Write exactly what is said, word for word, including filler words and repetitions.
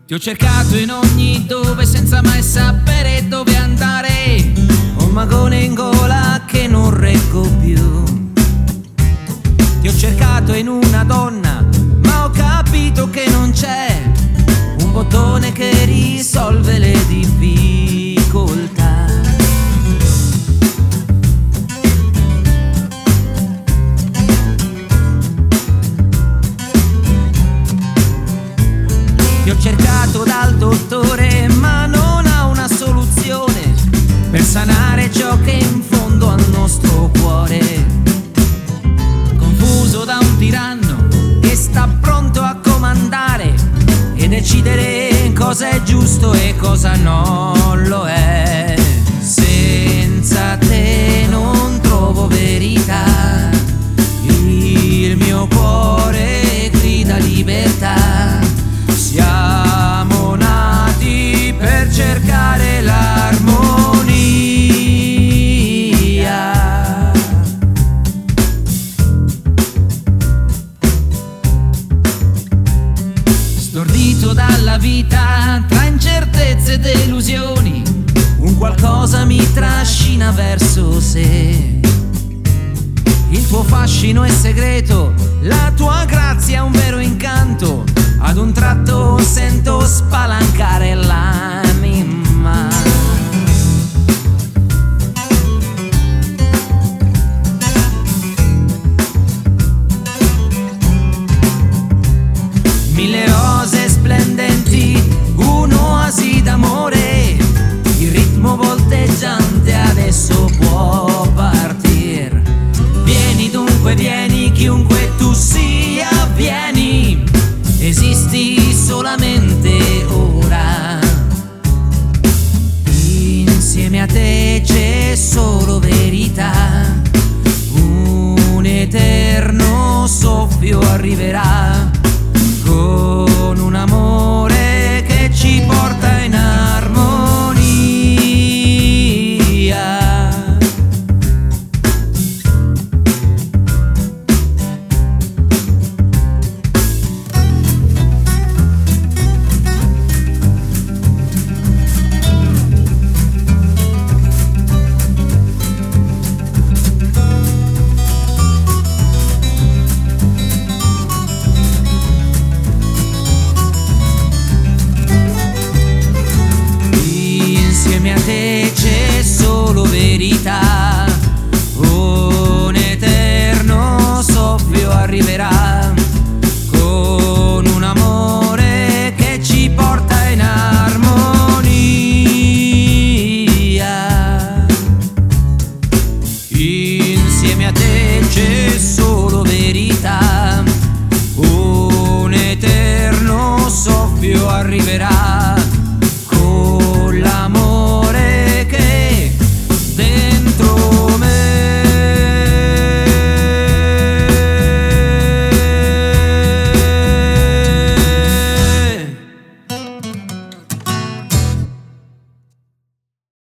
Ti ho cercato in ogni dove senza mai sapere dove andare. Ho un magone in gola che non reggo più. Ti ho cercato in una donna, ma ho capito che non c'è un bottone che risolve le difficoltà. Ti ho cercato dal dottore, ma non ha una soluzione per sanare ciò che è in fondo al nostro cuore. Confuso da un tiranno che sta pronto a comandare e decidere cosa è giusto e cosa non lo è. Senza te non trovo verità, il mio cuore grida libertà. Siamo nati per cercare l'armonia. Stordito dalla vita, tra incertezze e delusioni, un qualcosa mi trascina verso sé. Il tuo fascino è segreto, la tua grazia è un vero incanto. Ad un tratto sento spalancare l'anima. Mille rose splendenti, un'oasi d'amore. Il ritmo volteggiante adesso può partir. Vieni dunque, vieni, chiunque tu sia, vieni. Esisti solamente ora. Insieme a te c'è solo verità. Un eterno soffio arriverà.